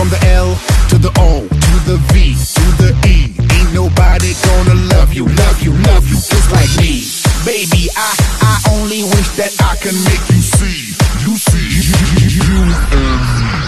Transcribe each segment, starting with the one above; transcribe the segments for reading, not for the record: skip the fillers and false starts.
From the L to the O to the V to the E. Ain't nobody gonna love you, love you, love you just like me. Baby, I only wish that I can make you see, you and me.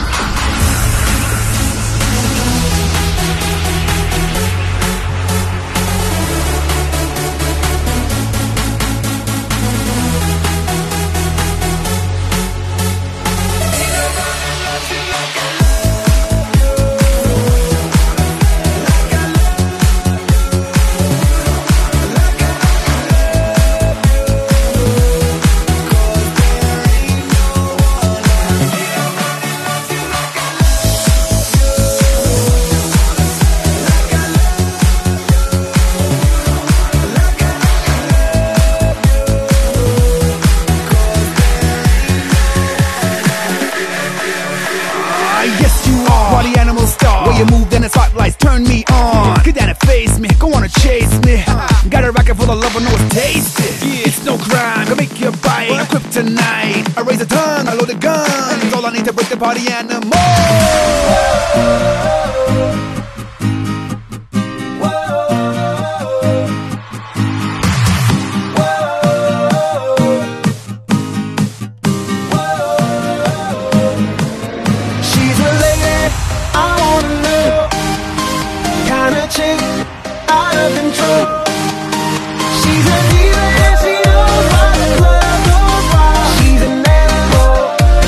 Yes, you are. Party animal star. Way you move, then the spotlights turn me on. Get down and face me, go on and chase me. Got a racket full of love, I know it's tasty. It's no crime, gonna make you bite. I'm kryptonite. I raise a tongue, I load a gun. It's all I need to break the party animal. Chick out of control. She's a diva and she knows why the club goes wild. She's an animal.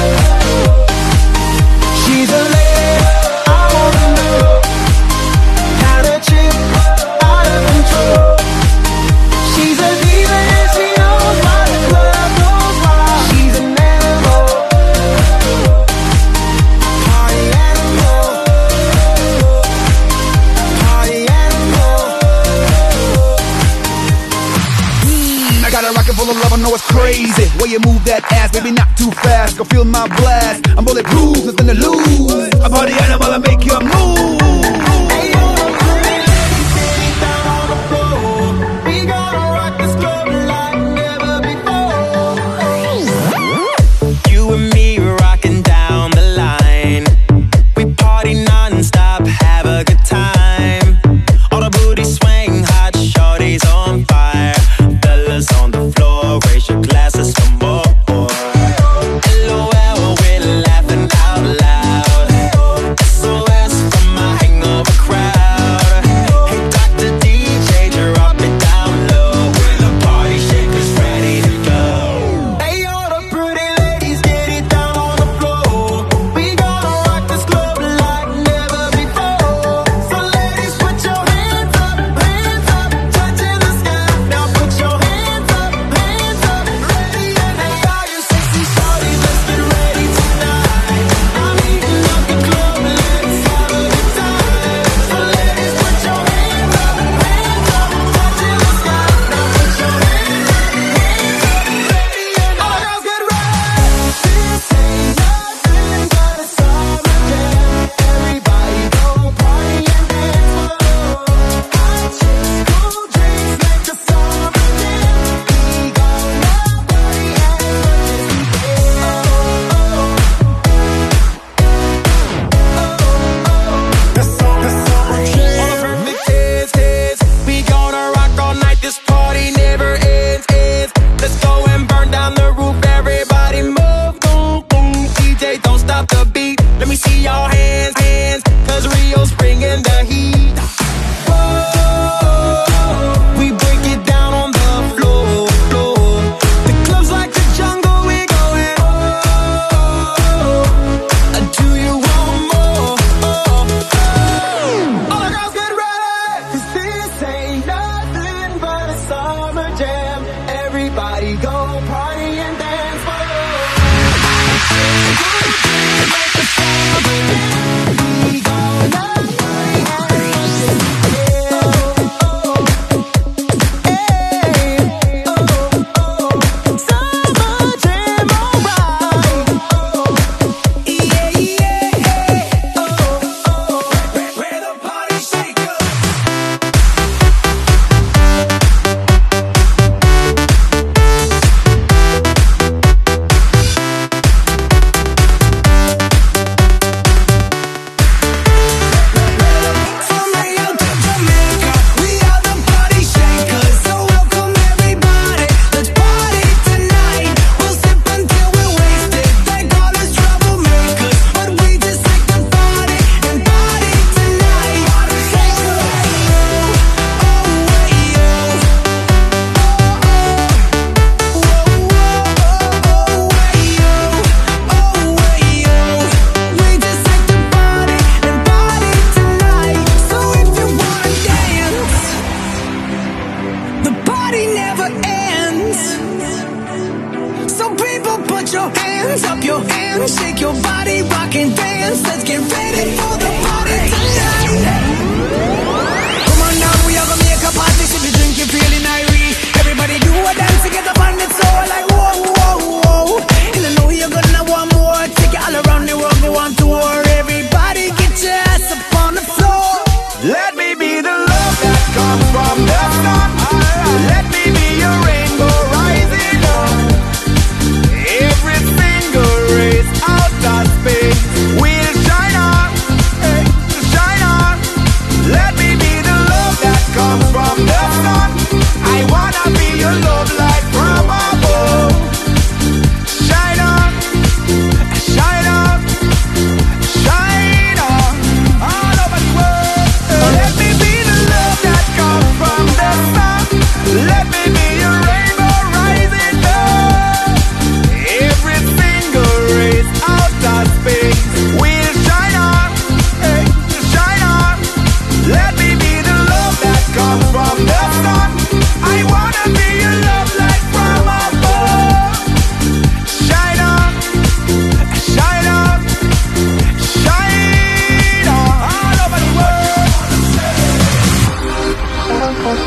She's a lady, I wanna know. Kind of chick out of control. She's a diva and she knows why the club goes wild. She's an animal. Party animal. I got a rocket full of love, I know it's crazy. Way you move that ass, baby, not too fast. Go feel my blast. I'm bulletproof, nothing to lose. A party animal, I make you move. LOL, we're laughing out loud. SOS.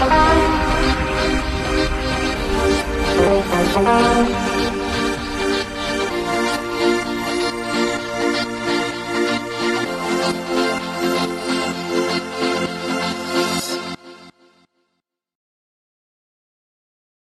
Thank you.